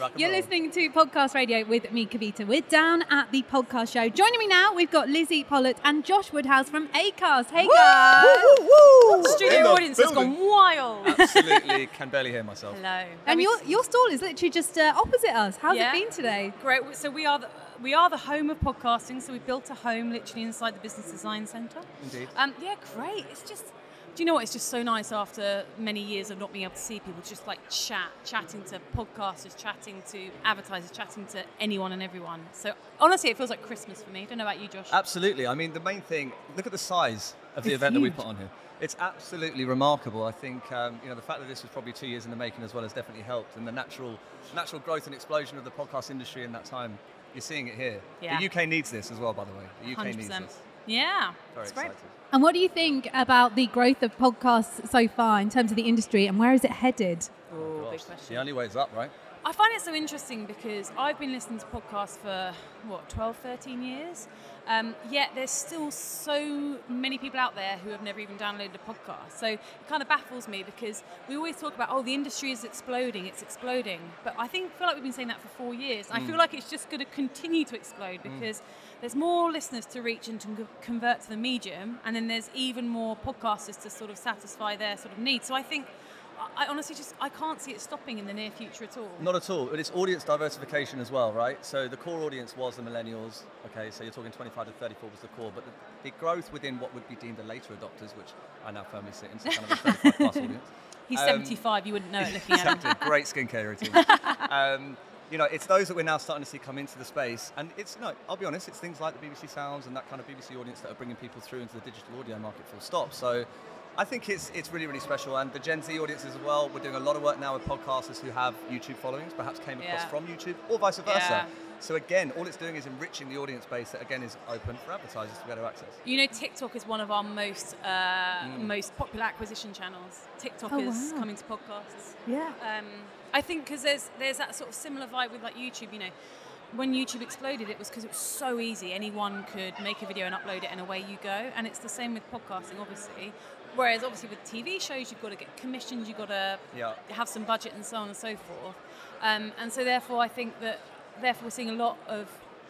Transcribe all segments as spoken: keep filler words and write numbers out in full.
You're roll. listening to Podcast Radio with me, Kavita. We're down at the podcast show. Joining me now, we've got Lizzie Pollett and Josh Woodhouse from Acast. Hey, Woo, guys. woo, woo, woo. Studio In the audience has building. gone wild. Absolutely, can barely hear myself. Hello. And your your stall is literally just uh, opposite us. How's Yeah. it been today? Great. So we are the we are the home of podcasting. So we built a home literally inside the Business Design Centre. Indeed. Um, yeah, great. It's just, do you know what? It's just so nice after many years of not being able to see people, just like chat, chatting to podcasters, chatting to advertisers, chatting to anyone and everyone. So honestly, it feels like Christmas for me. Don't know about you, Josh. Absolutely. I mean, the main thing, look at the size of the It's event that we huge. put on here. It's absolutely remarkable. I think um, you know the fact that this was probably two years in the making as well has definitely helped, and the natural natural growth and explosion of the podcast industry in that time. You're seeing it here. Yeah. The U K needs this as well, by the way. The U K one hundred needs percent. this. Yeah. Very it's great. excited. And what do you think about the growth of podcasts so far in terms of the industry, and where is it headed? Oh, big Gosh, question. the only way is up, right? I find it so interesting because I've been listening to podcasts for, what, twelve, thirteen years? Um, yet there's still so many people out there who have never even downloaded a podcast. So it kind of baffles me because we always talk about, oh, the industry is exploding, it's exploding. But I think feel like we've been saying that for four years. And I feel like it's just going to continue to explode because there's more listeners to reach and to co- convert to the medium. And then there's even more podcasters to sort of satisfy their sort of needs. So I think I honestly just, I can't see it stopping in the near future at all. Not at all. But it's audience diversification as well, right? So the core audience was the millennials. Okay, so you're talking twenty-five to thirty-four was the core, but the, the growth within what would be deemed the later adopters, which I now firmly sit in, so kind of a thirty-five plus audience. He's Um, seventy-five, you wouldn't know it looking at him. Exactly. Great skincare routine. um, you know, it's those that we're now starting to see come into the space, and it's no. I'll be honest, it's things like the B B C Sounds and that kind of B B C audience that are bringing people through into the digital audio market. Full stop. So, I think it's it's really really special, and the Gen Z audiences as well. We're doing a lot of work now with podcasters who have YouTube followings, perhaps came across Yeah. from YouTube, or vice versa. Yeah. So again, all it's doing is enriching the audience base that again is open for advertisers to be able to access. You know, TikTok is one of our most uh, most popular acquisition channels. TikTok Oh, is wow. coming to podcasts. Yeah. Um, I think because there's there's that sort of similar vibe with like YouTube. You know, when YouTube exploded, it was because it was so easy. Anyone could make a video and upload it, and away you go. And it's the same with podcasting, obviously. Whereas obviously with T V shows, you've got to get commissions, you've got to Yeah. have some budget and so on and so forth. Um, and so therefore, I think that therefore we're seeing a lot of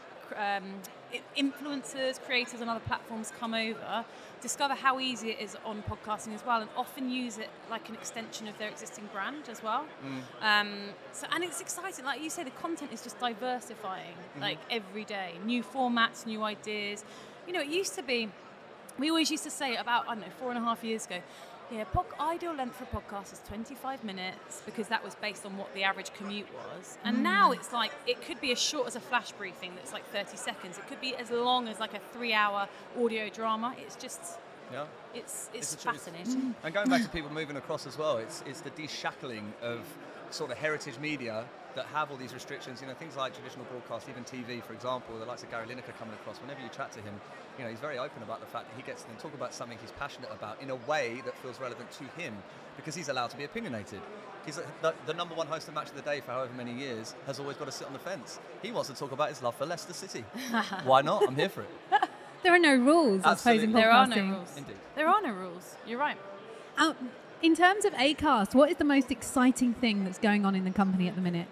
um, i- influencers, creators on other platforms come over, discover how easy it is on podcasting as well, and often use it like an extension of their existing brand as well. Um, so and it's exciting, like you say, the content is just diversifying, like every day, new formats, new ideas. You know, it used to be. We always used to say about, I don't know, four and a half years ago, yeah, pod- ideal length for a podcast is twenty-five minutes because that was based on what the average commute was. And now it's like, it could be as short as a flash briefing that's like thirty seconds. It could be as long as like a three-hour audio drama. It's just, Yeah. it's it's, It's a choice. fascinating. And going back to people moving across as well, it's it's the deshackling of sort of heritage media that have all these restrictions. You know, things like traditional broadcast, even T V, for example. The likes of Gary Lineker coming across. Whenever you chat to him, you know, he's very open about the fact that he gets to then talk about something he's passionate about in a way that feels relevant to him, because he's allowed to be opinionated. He's a, the, the number one host of Match of the Day for however many years has always got to sit on the fence. He wants to talk about his love for Leicester City. Why not? I'm here for it. There are no rules, I suppose, in Absolutely. There are no podcasting. rules. Indeed. There are no rules. You're right. Um, in terms of Acast, what is the most exciting thing that's going on in the company at the minute?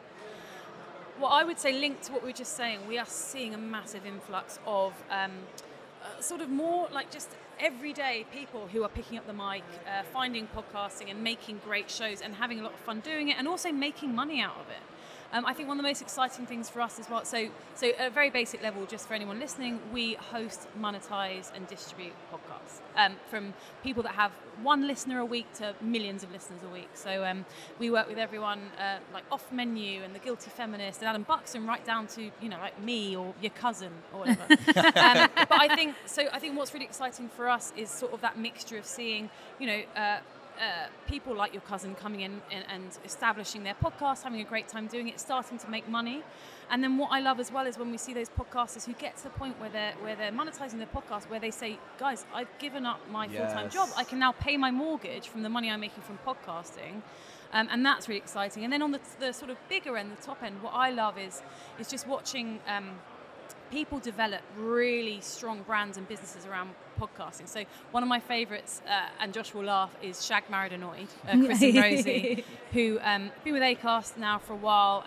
Well, I would say, linked to what we were just saying, we are seeing a massive influx of um, uh, sort of more like just everyday people who are picking up the mic, uh, finding podcasting and making great shows and having a lot of fun doing it, and also making money out of it. Um, I think one of the most exciting things for us as well, so so at a very basic level, just for anyone listening, we host, monetize and distribute podcasts um, from people that have one listener a week to millions of listeners a week. So um, we work with everyone uh, like Off Menu and The Guilty Feminist and Adam Buxton, right down to, you know, like me or your cousin or whatever. um, but I think, so I think what's really exciting for us is sort of that mixture of seeing, you know, uh, Uh, people like your cousin coming in and, and establishing their podcast, having a great time doing it, starting to make money. And then what I love as well is when we see those podcasters who get to the point where they're where they're monetizing their podcast, where they say, guys, I've given up my full-time Yes. job. I can now pay my mortgage from the money I'm making from podcasting. Um, and that's really exciting. And then on the, the sort of bigger end, the top end, what I love is is just watching um, people develop really strong brands and businesses around podcasting. So one of my favourites, uh, and Josh will laugh, is Shag Married Annoyed, uh, Chris and Rosie, who um, been with Acast now for a while, and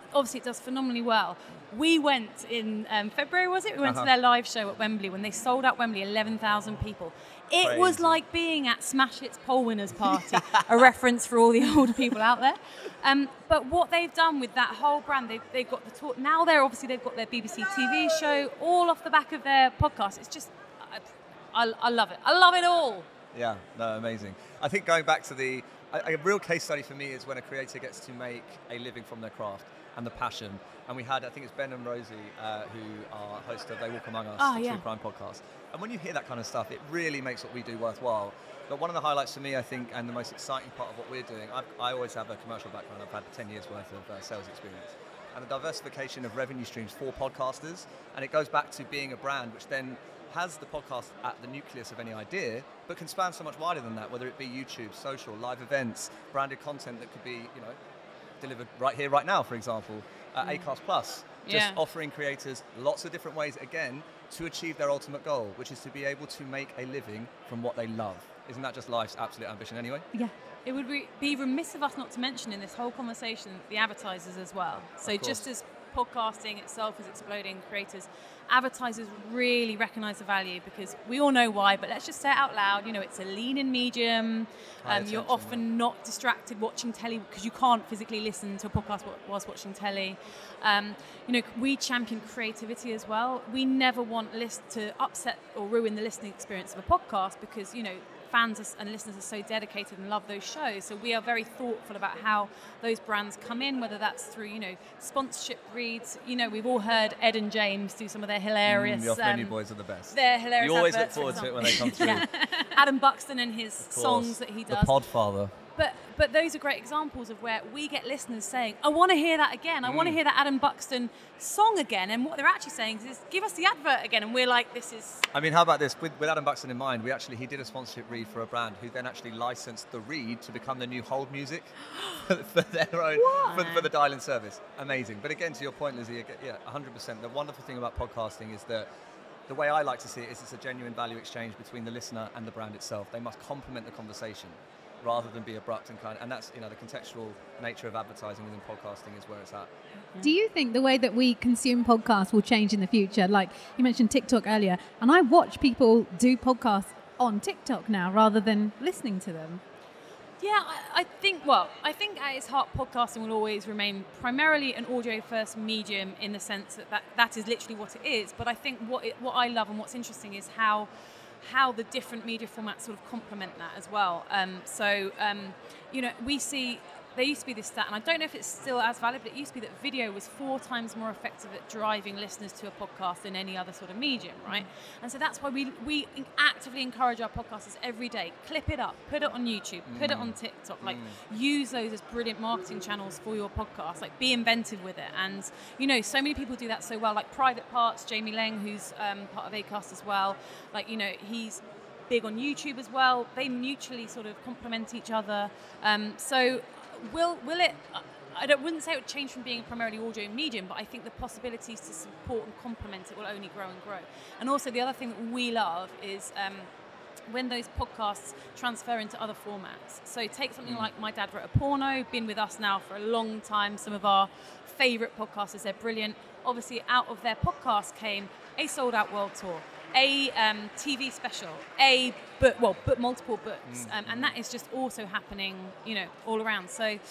obviously it does phenomenally well. We went in um, February, was it? We went Uh-huh. to their live show at Wembley when they sold out Wembley, eleven thousand people. It Crazy. was like being at Smash Hits Poll Winners Party, a reference for all the older people out there. Um, but what they've done with that whole brand, they've, they've got the talk, now they're obviously, they've got their B B C T V show, all off the back of their podcast. It's just, I, I, I love it. I love it all. Yeah, no, amazing. I think going back to the, a, a real case study for me is when a creator gets to make a living from their craft and the passion. And we had, I think it's Ben and Rosie, uh, who are hosts of They Walk Among Us, Oh, the yeah. True Crime podcast. And when you hear that kind of stuff, it really makes what we do worthwhile. But one of the highlights for me, I think, and the most exciting part of what we're doing, I've, I always have a commercial background. I've had ten years worth of uh, sales experience. And the diversification of revenue streams for podcasters. And it goes back to being a brand, which then has the podcast at the nucleus of any idea, but can span so much wider than that, whether it be YouTube, social, live events, branded content that could be, you know, delivered right here, right now, for example. Uh, Acast Plus, just Yeah. offering creators lots of different ways, again, to achieve their ultimate goal, which is to be able to make a living from what they love. Isn't that just life's absolute ambition anyway? Yeah. It would be, be remiss of us not to mention in this whole conversation the advertisers as well. So course. just as podcasting itself is exploding, creators, advertisers really recognise the value because we all know why, but let's just say it out loud. You know, it's a lean-in medium. High Um, you're attention, often not distracted watching telly because you can't physically listen to a podcast wa- whilst watching telly. Um, you know, we champion creativity as well. We never want list to upset or ruin the listening experience of a podcast because, you know, fans are- and listeners are so dedicated and love those shows. So we are very thoughtful about how those brands come in, whether that's through, you know, sponsorship reads. You know, we've all heard Ed and James do some of their hilarious... Mm, the off-menu um, boys are the best. They're hilarious You always look adverts, for forward to it when example. they come through. Yeah. Adam Buxton and his Of course. songs that he The does. Podfather. But but those are great examples of where we get listeners saying, I want to hear that again. I want to hear that Adam Buxton song again. And what they're actually saying is, give us the advert again. And we're like, this is... I mean, how about this? With, with Adam Buxton in mind, we actually he did a sponsorship read for a brand who then actually licensed the read to become the new hold music for, for their own for, for the dial-in service. Amazing. But again, to your point, Lizzie, again, yeah, one hundred percent. The wonderful thing about podcasting is that the way I like to see it is it's a genuine value exchange between the listener and the brand itself. They must complement the conversation rather than be abrupt and kind of, and that's, you know, the contextual nature of advertising within podcasting is where it's at. Do you think the way that we consume podcasts will change in the future? Like you mentioned TikTok earlier, and I watch people do podcasts on TikTok now rather than listening to them. Yeah, I, I think, well, I think at its heart, podcasting will always remain primarily an audio-first medium in the sense that, that that is literally what it is. But I think what it, what I love and what's interesting is how how the different media formats sort of complement that as well. Um, so, um, you know, we see... There used to be this stat, and I don't know if it's still as valid, but it used to be that video was four times more effective at driving listeners to a podcast than any other sort of medium, right? And so that's why we we actively encourage our podcasters every day. Clip it up, put it on YouTube, put it on TikTok. Like, use those as brilliant marketing channels for your podcast. Like, be inventive with it. And, you know, so many people do that so well. Like Private Parts, Jamie Lang, who's um, part of Acast as well. Like, you know, he's big on YouTube as well. They mutually sort of complement each other. Um, so... Will will it? I don't, wouldn't say it would change from being primarily audio medium, but I think the possibilities to support and complement it will only grow and grow. And also the other thing that we love is um, when those podcasts transfer into other formats. So take something like My Dad Wrote a Porno, been with us now for a long time. Some of our favourite podcasters, they're brilliant. Obviously, out of their podcast came a sold-out world tour, a um, T V special, a book, well, but multiple books, um, and that is just also happening, you know, all around. So,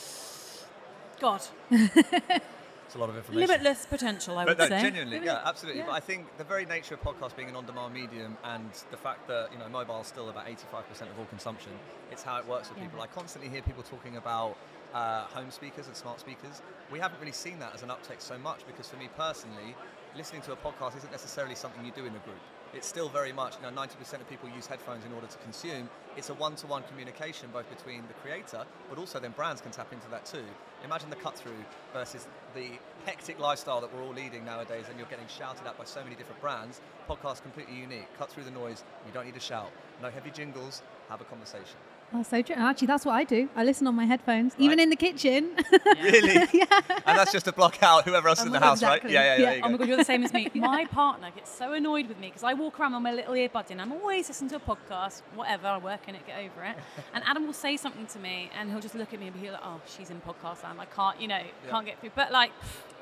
God, It's a lot of information. limitless potential, I But would no, say. genuinely, yeah, absolutely. Yeah. But I think the very nature of podcast being an on-demand medium and the fact that, you know, mobile is still about eighty-five percent of all consumption, it's how it works with Yeah. people. I constantly hear people talking about uh, home speakers and smart speakers. We haven't really seen that as an uptake so much because for me personally, listening to a podcast isn't necessarily something you do in a group. It's still very much, you know, ninety percent of people use headphones in order to consume. It's a one-to-one communication both between the creator, but also then brands can tap into that too. Imagine the cut-through versus the hectic lifestyle that we're all leading nowadays, and you're getting shouted at by so many different brands. Podcast completely unique. Cut through the noise. You don't need to shout. No heavy jingles. Have a conversation. Oh, so true. Actually, that's what I do. I listen on my headphones, even Right. in the kitchen. Really? Yeah. And that's just to block out whoever else is in the house, Exactly. right? Yeah, yeah, yeah. Yeah. There you Oh my go. God, you're the same as me. My partner gets so annoyed with me because I walk around with my little earbud in. I'm always listening to a podcast, whatever, I work in it, get over it. And Adam will say something to me and he'll just look at me and be like, oh, she's in podcast land. I can't, you know, can't get through. But like,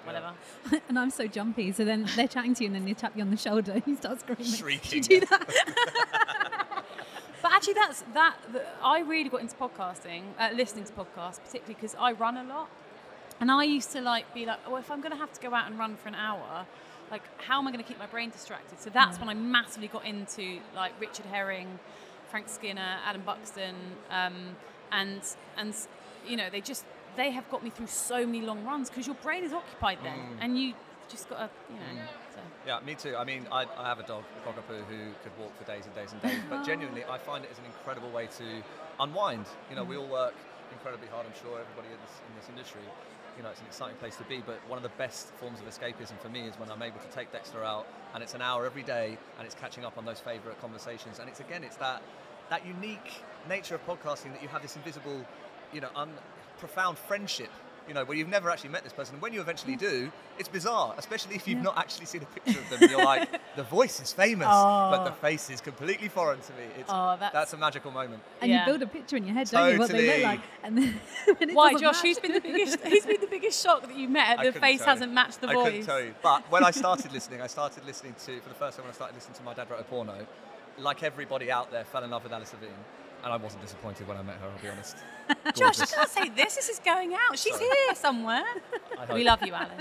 whatever. And I'm so jumpy. So then they're chatting to you, and then they tap you on the shoulder, and you start screaming. Shrieking. Do you do that? But actually, that's that. The, I really got into podcasting, uh, listening to podcasts, particularly because I run a lot, and I used to like be like, oh, if I'm going to have to go out and run for an hour, like, how am I going to keep my brain distracted? So that's yeah. when I massively got into like Richard Herring, Frank Skinner, Adam Buxton, um, and and you know, they just they have got me through so many long runs because your brain is occupied then, mm. and you just got to, you know. Mm. So. Yeah, me too. I mean, I, I have a dog, a cockapoo, who could walk for days and days and days. But genuinely, I find it as an incredible way to unwind. You know, mm. we all work incredibly hard. I'm sure everybody in this, in this industry. You know, it's an exciting place to be, but one of the best forms of escapism for me is when I'm able to take Dexter out, and it's an hour every day, and it's catching up on those favourite conversations. And it's, again, it's that that unique nature of podcasting that you have this invisible, you know, un, profound friendship, you know, where you've never actually met this person. And when you eventually do, it's bizarre, especially if you've yeah. not actually seen a picture of them. And you're like, the voice is famous, oh. but the face is completely foreign to me. It's, oh, that's, that's a magical moment. And yeah. you build a picture in your head, don't you, what they look like? And then, and it Why, Josh? Match. Who's been the biggest? Who's been the biggest shock that you met? The face hasn't matched the I voice. I couldn't tell you. But when I started listening, I started listening to for the first time when I started listening to My Dad Wrote a Porno. Like everybody out there, fell in love with Alice Levine. And I wasn't disappointed when I met her, I'll be honest. Josh, I can't say this. This is going out. She's Sorry. here somewhere. We love you, Alice.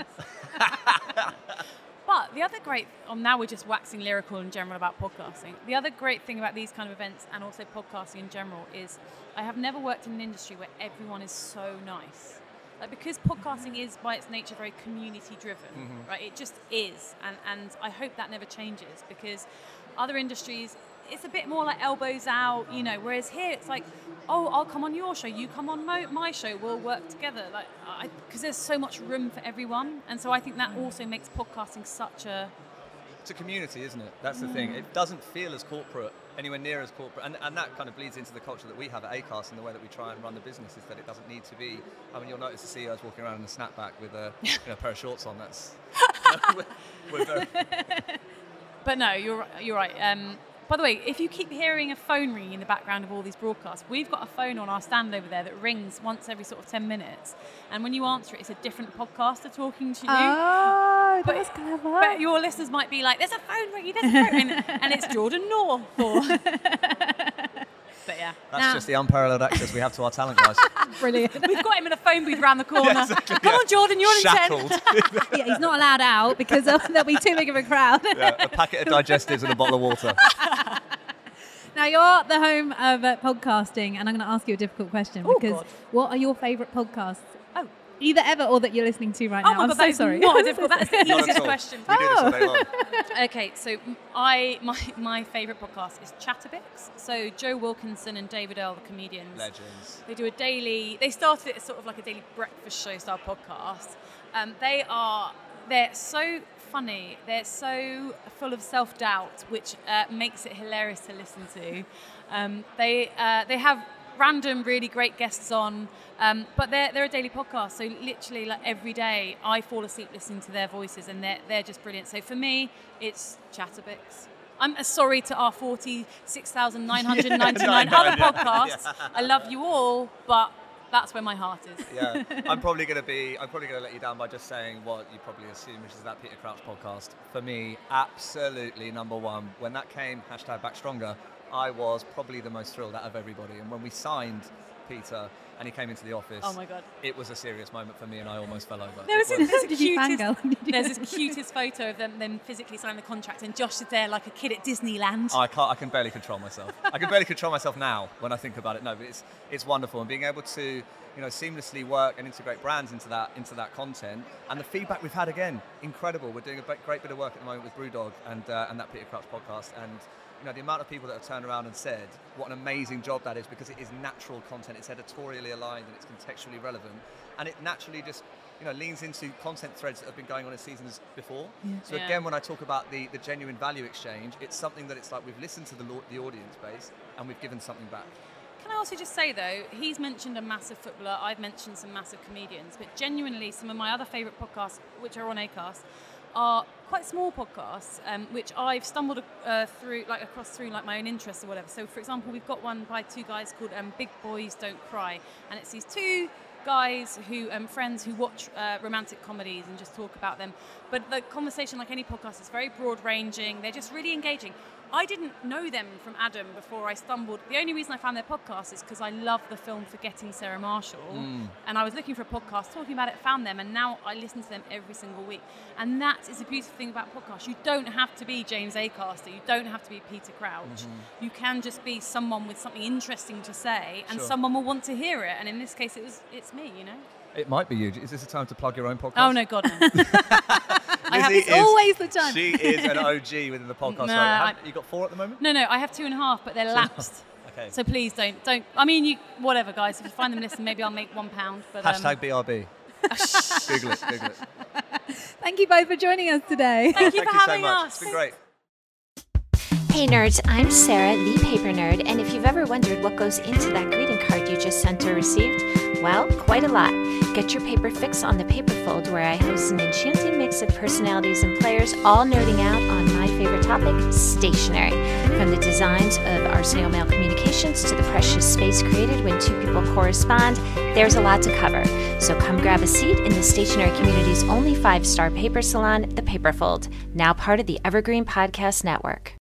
But the other great, oh, now we're just waxing lyrical in general about podcasting. The other great thing about these kind of events and also podcasting in general is I have never worked in an industry where everyone is so nice. Like, because podcasting is by its nature very community driven, mm-hmm. right? It just is. And, and I hope that never changes, because other industries, it's a bit more like elbows out, you know, whereas here it's like, oh, I'll come on your show, you come on my, my show, we'll work together. Like, because there's so much room for everyone. And so I think that also makes podcasting such a... It's a community, isn't it? That's the thing. It doesn't feel as corporate, anywhere near as corporate. And, and that kind of bleeds into the culture that we have at Acast and the way that we try and run the business, is that it doesn't need to be... I mean, you'll notice the C E Os walking around in a snapback with a, you know, pair of shorts on. That's... we're, we're very... But no, you're, you're right. Um, By the way, if you keep hearing a phone ringing in the background of all these broadcasts, we've got a phone on our stand over there that rings once every sort of ten minutes. And when you answer it, it's a different podcaster talking to you. Oh, but, that's clever. But your listeners might be like, there's a phone ringing, there's a phone ringing. And it's Jordan North. Or... But yeah. That's now, just the unparalleled access we have to our talent, guys. Brilliant. We've got him in a phone booth around the corner. Yeah, exactly, Come yeah. on, Jordan, you're Shackled. in ten. Yeah, he's not allowed out because uh, there'll be too big of a crowd. Yeah, a packet of digestives and a bottle of water. Now, you're the home of uh, podcasting, and I'm going to ask you a difficult question, oh, because God. what are your favourite podcasts? Oh. Either ever or that you're listening to right oh now. My I'm God, so that is sorry. Not difficult. That's the easiest question. We do this all day long. Okay, so I my my favourite podcast is Chatterbix. So Joe Wilkinson and David Earl, the comedians. Legends. They do a daily, they started it as sort of like a daily breakfast show style podcast. Um, they are, they're so funny. They're so full of self-doubt, which uh, makes it hilarious to listen to. Um, they uh, they have random, really great guests on, um, but they're they're a daily podcast. So literally, like every day, I fall asleep listening to their voices, and they're they're just brilliant. So for me, it's Chatterbix. I'm uh, sorry to our forty-six thousand nine hundred ninety-nine yeah, other podcasts. Yeah. I love you all, but that's where my heart is. Yeah, I'm probably going to be. I'm probably going to let you down by just saying what you probably assume, which is that Peter Crouch podcast. For me, absolutely number one. When that came, hashtag Back Stronger, I was probably the most thrilled out of everybody. And when we signed Peter and he came into the office, oh my God, it was a serious moment for me, and I almost fell over. There was, was there's, a cutest, you there's this cutest photo of them, them physically signing the contract, and Josh is there like a kid at Disneyland. I can't. I can barely control myself. I can barely control myself now when I think about it. No, but it's it's wonderful, and being able to, you know, seamlessly work and integrate brands into that into that content, and the feedback we've had, again, incredible. We're doing a great bit of work at the moment with Brewdog and uh, and that Peter Crouch podcast, and you know, the amount of people that have turned around and said what an amazing job that is, because it is natural content, it's editorially aligned, and it's contextually relevant, and it naturally just, you know, leans into content threads that have been going on in seasons before. Yeah. So yeah. again, when I talk about the, the genuine value exchange, it's something that it's like we've listened to the, the audience base and we've given something back. Can I also just say, though, he's mentioned a massive footballer, I've mentioned some massive comedians, but genuinely some of my other favourite podcasts, which are on Acast, are quite small podcasts, um, which I've stumbled uh, through, like across through, like my own interests or whatever. So, for example, we've got one by two guys called um, Big Boys Don't Cry, and it's these two guys who, um, friends who watch uh, romantic comedies and just talk about them. But the conversation, like any podcast, is very broad-ranging. They're just really engaging. I didn't know them from Adam before I stumbled. The only reason I found their podcast is because I love the film Forgetting Sarah Marshall. Mm. And I was looking for a podcast, talking about it, found them, and now I listen to them every single week. And that is the beautiful thing about podcasts. You don't have to be James Acaster. You don't have to be Peter Crouch. Mm-hmm. You can just be someone with something interesting to say, and sure. someone will want to hear it. And in this case, it was it's me, you know? It might be you. Is this a time to plug your own podcast? Oh, no, God, no. I have, it's always the time. She is an O G within the podcast. No, right? I, you got four at the moment? No, no, I have two and a half, but they're lapsed. Okay. So please don't, don't. I mean, you, whatever, guys. If you find them listening, maybe I'll make one pound. But, Hashtag um, B R B. Google it, Google it. Thank you both for joining us today. Thank you Thank for you having so much. us. It's been great. Hey nerds, I'm Sarah, the paper nerd, and if you've ever wondered what goes into that greeting card you just sent or received, well, quite a lot. Get your paper fix on the Paperfold, where I host an enchanting mix of personalities and players, all nerding out on my favorite topic, stationery. From the designs of our snail mail communications to the precious space created when two people correspond, there's a lot to cover. So come grab a seat in the stationery community's only five-star paper salon, the Paperfold, now part of the Evergreen Podcast Network.